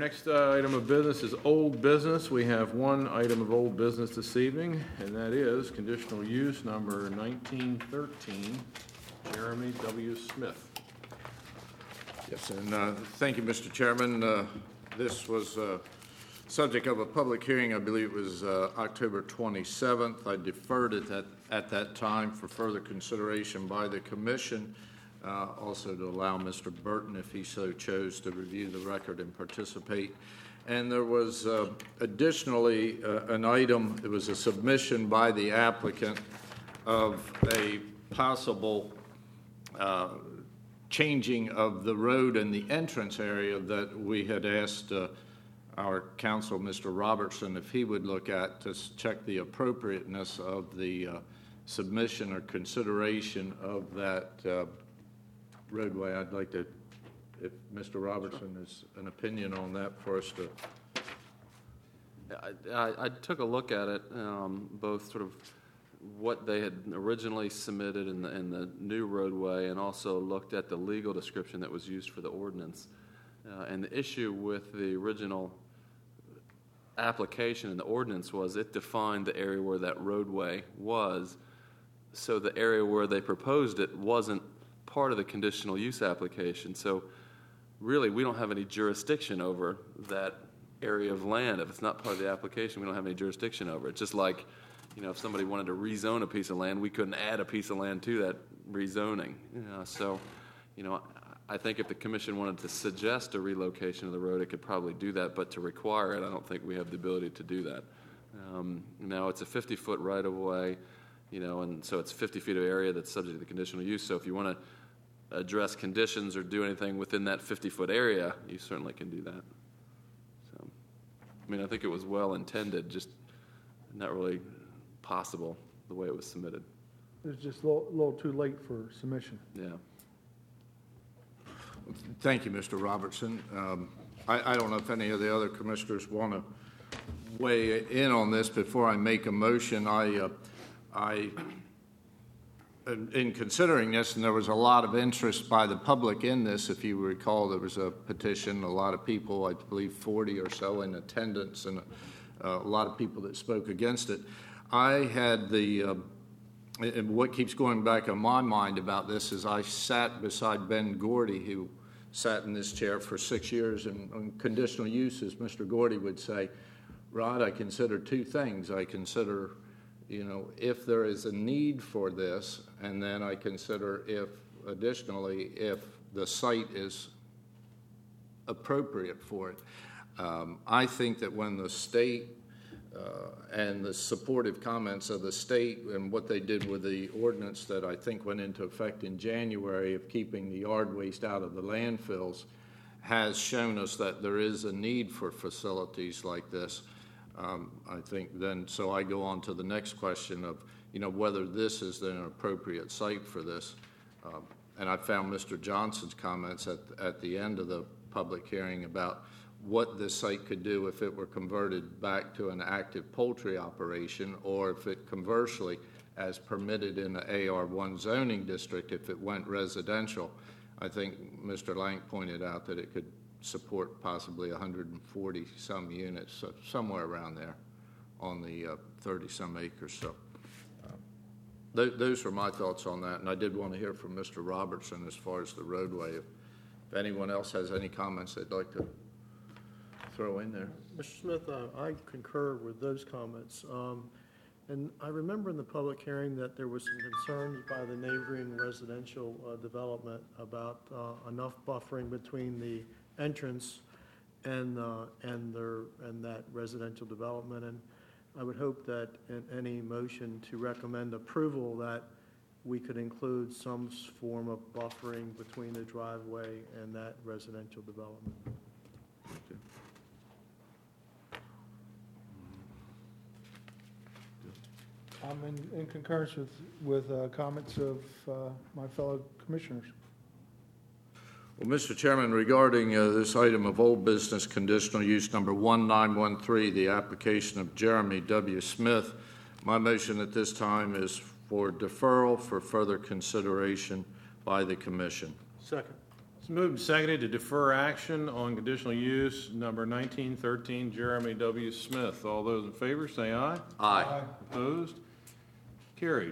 next item of business is old business. We have one item of old business this evening, and that is conditional use number 1913, Jeremy W. Smith. Yes, and thank you, Mr. Chairman. This was subject of a public hearing. I believe it was October 27th. I deferred it at that time for further consideration by the commission. Also to allow Mr. Burton, if he so chose, to review the record and participate. And there was additionally an item, it was a submission by the applicant of a possible changing of the road and the entrance area that we had asked our counsel, Mr. Robertson, if he would look at to check the appropriateness of the submission or consideration of that roadway. I'd like to, if Mr. Robertson has an opinion on that for us to. I took a look at it, both sort of what they had originally submitted in the new roadway, and also looked at the legal description that was used for the ordinance. And the issue with the original application in the ordinance was it defined the area where that roadway was, so the area where they proposed it wasn't part of the conditional use application. So really, we don't have any jurisdiction over that area of land. If it's not part of the application, we don't have any jurisdiction over it. Just like, if somebody wanted to rezone a piece of land, we couldn't add a piece of land to that rezoning. So, I think if the commission wanted to suggest a relocation of the road, it could probably do that, but to require it, I don't think we have the ability to do that. Now, it's a 50-foot right-of-way, and so it's 50 feet of area that's subject to the conditional use. So if you want to address conditions or do anything within that 50-foot area, you certainly can do that. So, I think it was well intended, just not really possible the way it was submitted. It was just a little too late for submission. Yeah. Thank you, Mr. Robertson. I don't know if any of the other commissioners want to weigh in on this before I make a motion. In considering this, and there was a lot of interest by the public in this, if you recall, there was a petition, a lot of people, I believe 40 or so in attendance, and a lot of people that spoke against it. I had and what keeps going back on my mind about this is I sat beside Ben Gordy, who sat in this chair for 6 years, and on conditional use, as Mr. Gordy would say, Rod, I consider two things. I consider if there is a need for this, and then I consider if the site is appropriate for it. I think that when the state and the supportive comments of the state and what they did with the ordinance that I think went into effect in January of keeping the yard waste out of the landfills has shown us that there is a need for facilities like this. I think then, so I go on to the next question of, whether this is then an appropriate site for this. And I found Mr. Johnson's comments at the end of the public hearing about what this site could do if it were converted back to an active poultry operation, or if it conversely, as permitted in the AR1 zoning district, if it went residential. I think Mr. Lank pointed out that it could support possibly 140 some units, so somewhere around there on the 30 some acres. So those are my thoughts on that, and I did want to hear from Mr. Robertson as far as the roadway. If anyone else has any comments they'd like to throw in there. Mr. Smith, I concur with those comments. And I remember in the public hearing that there was some concerns by the neighboring residential development about enough buffering between the entrance and that residential development. And I would hope that in any motion to recommend approval that we could include some form of buffering between the driveway and that residential development. Okay. I'm in concurrence with comments of my fellow commissioners. Well, Mr. Chairman, regarding this item of old business conditional use number 1913, the application of Jeremy W. Smith, my motion at this time is for deferral for further consideration by the commission. Second. It's moved and seconded to defer action on conditional use number 1913, Jeremy W. Smith. All those in favor, say aye. Aye. Opposed? Carried.